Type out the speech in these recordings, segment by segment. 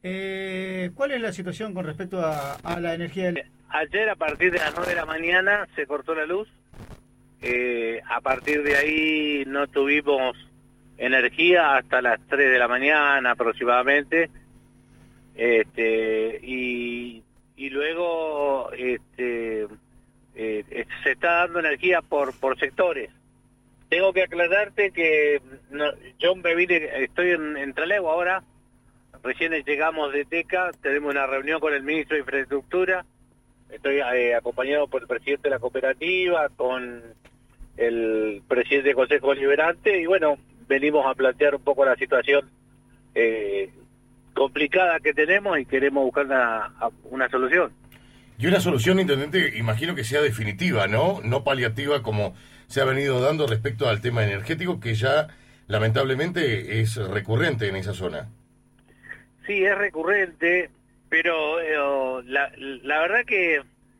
¿Cuál es la situación con respecto a la energía? Ayer a partir de las 9 de la mañana se cortó la luz. A partir de ahí no tuvimos energía hasta las 3 de la mañana aproximadamente. Y luego se está dando energía por sectores. Tengo que aclararte que yo estoy en Trelew ahora. Recién llegamos de Teca, tenemos una reunión con el ministro de Infraestructura. Estoy acompañado por el presidente de la cooperativa, con el presidente del Consejo Deliberante, y bueno, venimos a plantear un poco la situación complicada que tenemos y queremos buscar una solución. Y una solución, intendente, imagino que sea definitiva, ¿no? No paliativa como se ha venido dando respecto al tema energético, que ya lamentablemente es recurrente en esa zona. Sí, es recurrente, pero la verdad que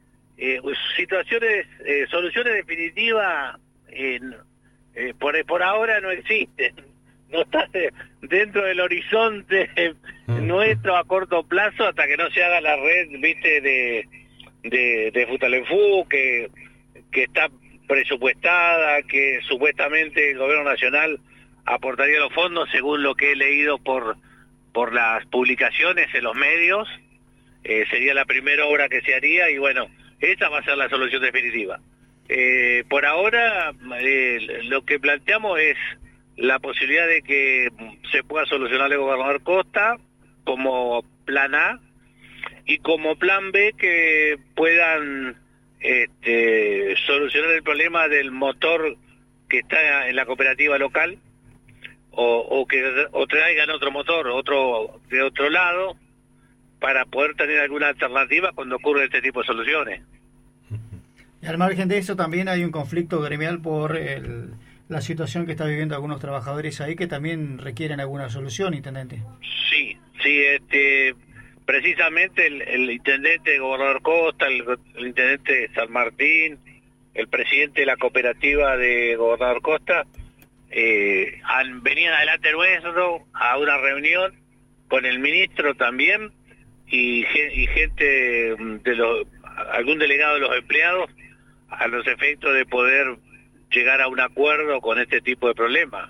soluciones definitivas por ahora no existen. No está dentro del horizonte nuestro a corto plazo hasta que no se haga la red, viste, de Futaleufú, que está presupuestada, que supuestamente el gobierno nacional aportaría los fondos, según lo que he leído por las publicaciones en los medios. Sería la primera obra que se haría, y bueno, esa va a ser la solución definitiva. Por ahora lo que planteamos es la posibilidad de que se pueda solucionar el gobernador Costa como plan A, y como plan B que puedan solucionar el problema del motor que está en la cooperativa local, o traigan otro motor, de otro lado, para poder tener alguna alternativa cuando ocurre este tipo de soluciones. Y al margen de eso también hay un conflicto gremial por la situación que está viviendo algunos trabajadores ahí, que también requieren alguna solución, intendente. Sí, precisamente el intendente gobernador Costa, el intendente de San Martín, el presidente de la cooperativa de gobernador Costa, venían adelante nuestro a una reunión con el ministro también, y gente algún delegado de los empleados, a los efectos de poder llegar a un acuerdo con este tipo de problemas.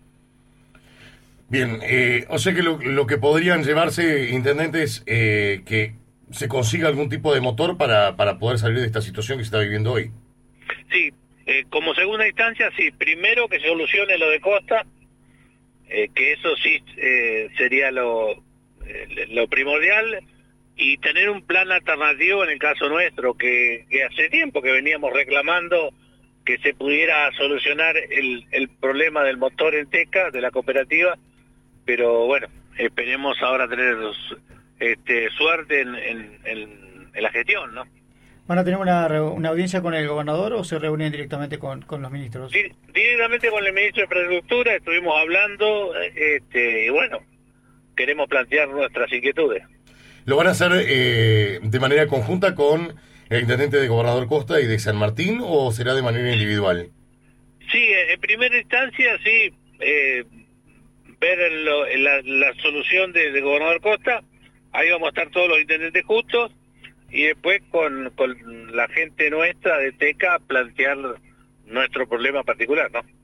Bien, o sea que lo que podrían llevarse, intendente, es que se consiga algún tipo de motor para poder salir de esta situación que se está viviendo hoy. Sí, como segunda instancia, sí, primero que se solucione lo de Costa, que eso sí sería lo primordial, y tener un plan alternativo en el caso nuestro, que hace tiempo que veníamos reclamando que se pudiera solucionar el problema del motor en Teca, de la cooperativa, pero bueno, esperemos ahora tener suerte en la gestión, ¿no? ¿Van a tener una audiencia con el gobernador o se reúnen directamente con los ministros? Directamente con el ministro de Infraestructura estuvimos hablando, y bueno, queremos plantear nuestras inquietudes. ¿Lo van a hacer de manera conjunta con el intendente de Gobernador Costa y de San Martín, o será de manera individual? Sí, en primera instancia, sí, ver la solución de Gobernador Costa. Ahí vamos a estar todos los intendentes justos, y después con la gente nuestra de Teca plantear nuestro problema particular, ¿no?